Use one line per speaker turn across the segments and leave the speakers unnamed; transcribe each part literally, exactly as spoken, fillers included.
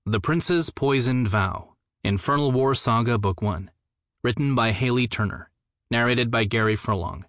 The Prince's Poisoned Vow, Infernal War Saga Book one, written by Haley Turner, narrated by Gary Furlong.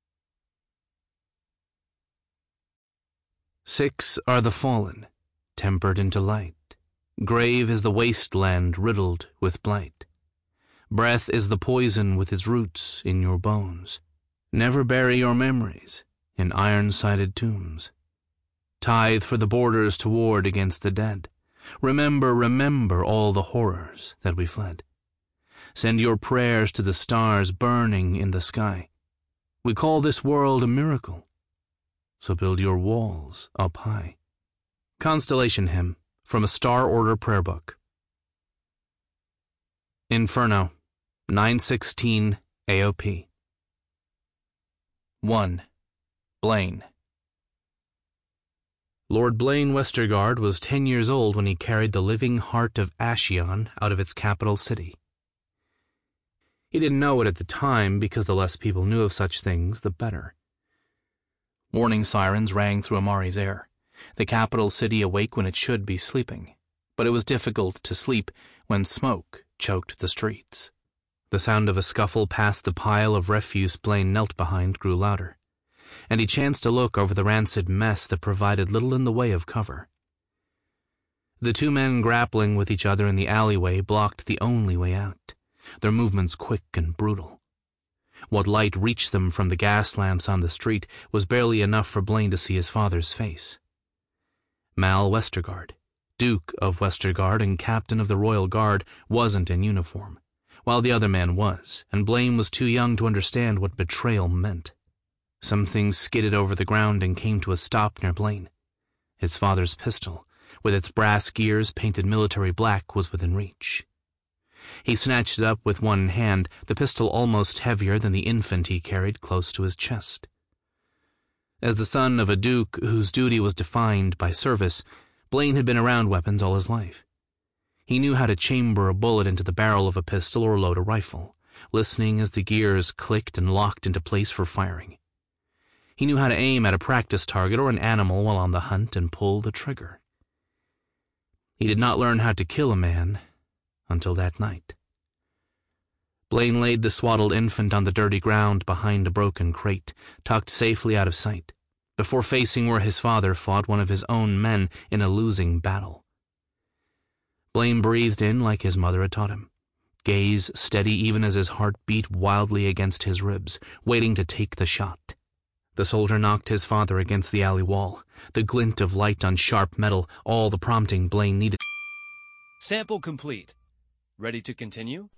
Six are the fallen, tempered into light. Grave is the wasteland riddled with blight. Breath is the poison with its roots in your bones. Never bury your memories in iron-sided tombs. Tithe for the borders to ward against the dead. Remember, remember all the horrors that we fled. Send your prayers to the stars burning in the sky. We call this world a miracle, so build your walls up high. Constellation Hymn from a Star Order Prayer Book. Inferno, nine sixteen A O P. one. Blaine. Lord Blaine Westergaard was ten years old when he carried the living heart of Ashion out of its capital city. He didn't know it at the time because the less people knew of such things, the better. Warning sirens rang through Amari's air, the capital city awake when it should be sleeping, but it was difficult to sleep when smoke choked the streets. The sound of a scuffle past the pile of refuse Blaine knelt behind grew louder, and he chanced to look over the rancid mess that provided little in the way of cover. The two men grappling with each other in the alleyway blocked the only way out, their movements quick and brutal. What light reached them from the gas lamps on the street was barely enough for Blaine to see his father's face. Mal Westergaard, Duke of Westergaard and Captain of the Royal Guard, wasn't in uniform, while the other man was, and Blaine was too young to understand what betrayal meant. Something skidded over the ground and came to a stop near Blaine. His father's pistol, with its brass gears painted military black, was within reach. He snatched it up with one hand, the pistol almost heavier than the infant he carried close to his chest. As the son of a duke whose duty was defined by service, Blaine had been around weapons all his life. He knew how to chamber a bullet into the barrel of a pistol or load a rifle, listening as the gears clicked and locked into place for firing. He knew how to aim at a practice target or an animal while on the hunt and pull the trigger. He did not learn how to kill a man until that night. Blaine laid the swaddled infant on the dirty ground behind a broken crate, tucked safely out of sight, before facing where his father fought one of his own men in a losing battle. Blaine breathed in like his mother had taught him, gaze steady even as his heart beat wildly against his ribs, waiting to take the shot. The soldier knocked his father against the alley wall, the glint of light on sharp metal, all the prompting Blaine needed.
Sample complete. Ready to continue?